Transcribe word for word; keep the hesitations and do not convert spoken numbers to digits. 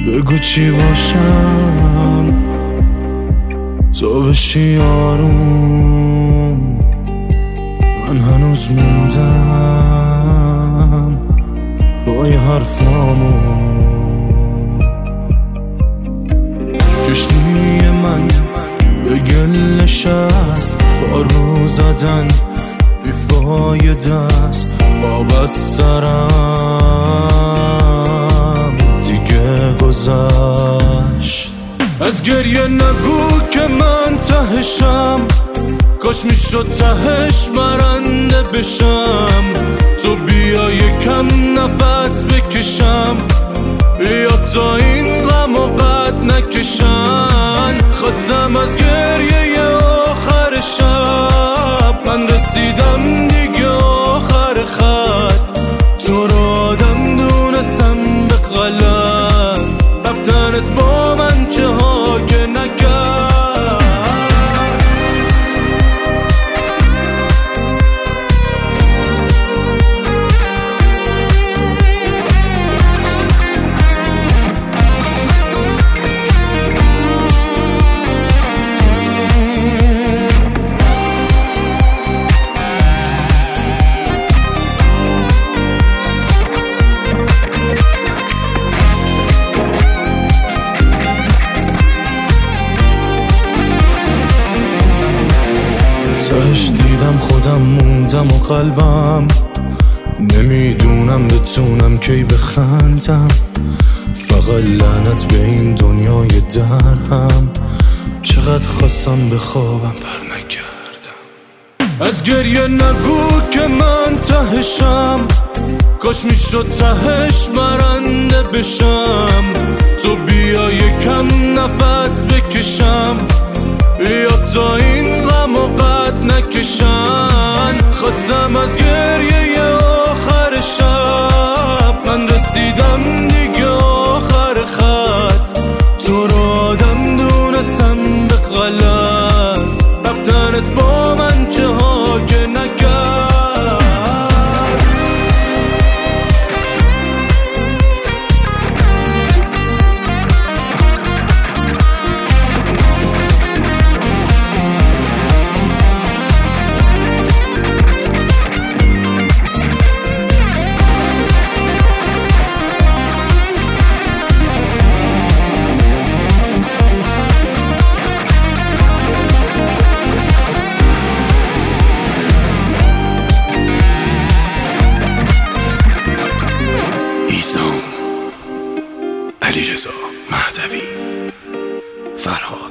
بگو چی باشم تو بشی آروم. من هنوز موندم پای حرفامون. کشتی من به گل نشست، بارو زدن بیفایده است. آب از سرم دیگه گذشت. از گریه نگو که من تهشم، کاش میشد تهش برنده بشم. تو بیا یکم نفس بکشم، بیا تا این غم و قد نکشن. خواستم از گریه آخر شب، من رسیدم دیگه آخر خط. تو رو آدم دونستم به غلط، رفتنت با من چه ها که نکرد. تهش دیدم خودم موندم و قلبم، نمیدونم بتونم کی بخندم. فقط لعنت به این دنیای درهم، چقدر خواستم بخوابم بر نکردم. از گریه نگو که من تهشم، کاش میشد تهش برنده بشم. تو بیا یکم نفس بکشم، بیا تا این غم و قد نکشن. خواستم از گریه آخر شب، من رسیدم دیگه آخر خط. تو رو آدم دونستم به غلط، رفتنت با من چه ها که نکرد. علیرضا مهدوی، فرهاد